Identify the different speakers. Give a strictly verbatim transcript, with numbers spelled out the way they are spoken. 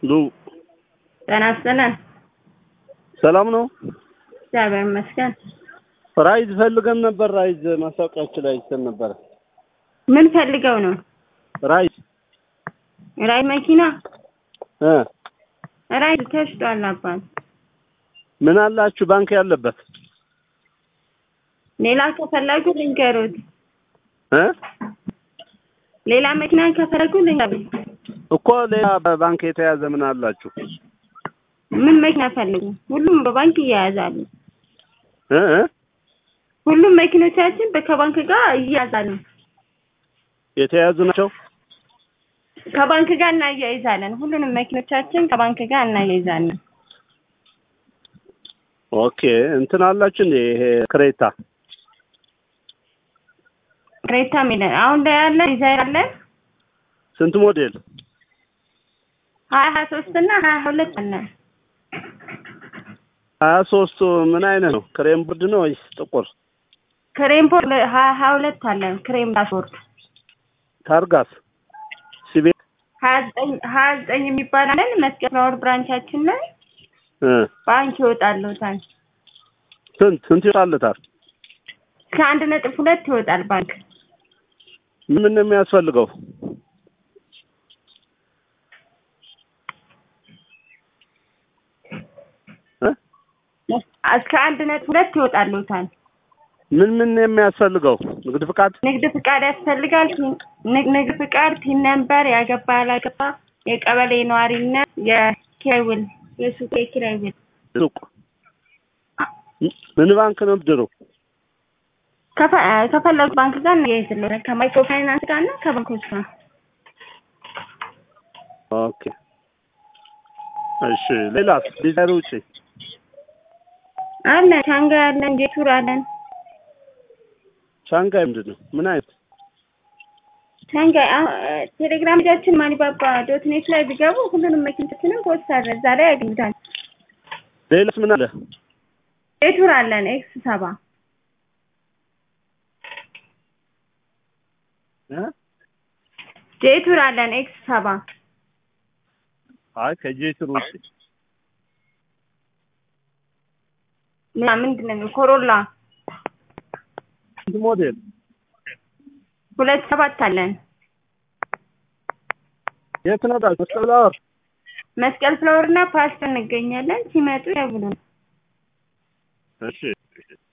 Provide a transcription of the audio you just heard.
Speaker 1: ሉ
Speaker 2: ጤና ይስጥልን።
Speaker 1: ሰላም ነው?
Speaker 2: እግዚአብሔር ይመስገን።
Speaker 1: ራይድ ፈልገን ነበር። ራይድ ማስታወቂያችን ላይ አይተን ነበር።
Speaker 2: ምን ፈልገው ነው?
Speaker 1: ራይድ
Speaker 2: ራይድ መኪና
Speaker 1: እ
Speaker 2: ራይድ ተሽጧል አባት።
Speaker 1: ምን አላችሁ ባንክ ያለበት?
Speaker 2: ሌላ ከፈለጉ ልንገሩት።
Speaker 1: እ
Speaker 2: ሌላ መኪና ከፈለጉ ልንገሩት
Speaker 1: እኮ ሌላ በባንክ የተያዘ ምን አላችሁ?
Speaker 2: ምን መኪና ፈልጉ? ሁሉም በባንክ ይያዛሉ።
Speaker 1: እ እ
Speaker 2: ሁሉም መኪኖቻችን ከባንክ ጋር ይያዛሉ።
Speaker 1: የተያዙ ናቸው።
Speaker 2: ከባንክ ጋር እናያይዛለን። ሁሉንም መኪኖቻችን ከባንክ ጋር እናያይዛለን።
Speaker 1: ኦኬ እንትን አላችሁ እንዴ? ይሄ ክሬታ
Speaker 2: ክሬታ ምን አሁን ላይ ያለ ዲዛይን አለ?
Speaker 1: ስንት ሞዴል?
Speaker 2: ሀያ ሶስት እና ሀያ ሁለት አለ።
Speaker 1: ሀያ ሶስት ምን አይነት ነው? ክሬም ቦርድ ነው ወይስ ጥቁር?
Speaker 2: ክሬም ቦርድ ሀያ ሁለት አለ። ክሬም ቦርድ
Speaker 1: ታርጋስ ሲቪ
Speaker 2: ሀያ ዘጠኝ የሚባል አለን። መስቀል ፍላወር ብራንቻችን ላይ
Speaker 1: እ
Speaker 2: ባንክ ይወጣልዎታል።
Speaker 1: ስንት ስንት ይወጣልታል?
Speaker 2: ከአንድ ነጥብ ሁለት ይወጣል ባንክ።
Speaker 1: ምን ነው የሚያስፈልገው? እ
Speaker 2: እስከ አንድ ነጥብ ሁለት ይወጣልዎታል።
Speaker 1: ምን ምን ነው የሚያስፈልገው? ንግድ ፍቃድ
Speaker 2: ንግድ ፍቃድ ያስፈልጋል። ንግድ ፍቃድ፣ ቲን ነምበር፣ ያገባ ያላገባ፣ የቀበሌ ነዋሪነት፣ የኪራይ ውል፣ የሱቅ የኪራይ ውል።
Speaker 1: ሱቅ ምን ባንክ ነው ብድሩ?
Speaker 2: ከፈለጉ ባንክ ጋር እናያይዝልዎታል። ከማይክሮ ፋይናንስ ጋር እና ከባንኮች ጋር።
Speaker 1: ኦኬ እሺ። ሌላስ ዲዛይር ውጪ
Speaker 2: አለ? ሻንጋይ አለን፣ ጄቱር አለን።
Speaker 1: ሻንጋይ ምንድን ነው? ምን አይነት
Speaker 2: ሻንጋይ? ቴሌግራም ጃችን ማኒባባ ዶት ኔት ላይ ቢገቡ ሁሉንም መኪኖቻችንን ፖስት አለ፣ እዛ ላይ ያገኙታል።
Speaker 1: ሌላስ ምን አለ?
Speaker 2: ጄቱር አለን ኤክስ ሰባ
Speaker 1: እ
Speaker 2: ጄቱር አለን ኤክስ ሰባ።
Speaker 1: አይ ከጄቱር ውጪ
Speaker 2: ምንድን ነው? ኮሮላ
Speaker 1: ስንት ሞዴል?
Speaker 2: ሁለት ሰባት አለን።
Speaker 1: የት ነው ታዲያ? መስቀል ፍላወር
Speaker 2: መስቀል ፍላወር እና ፓስታ እንገኛለን። ሲመጡ ያብሉን።
Speaker 1: እሺ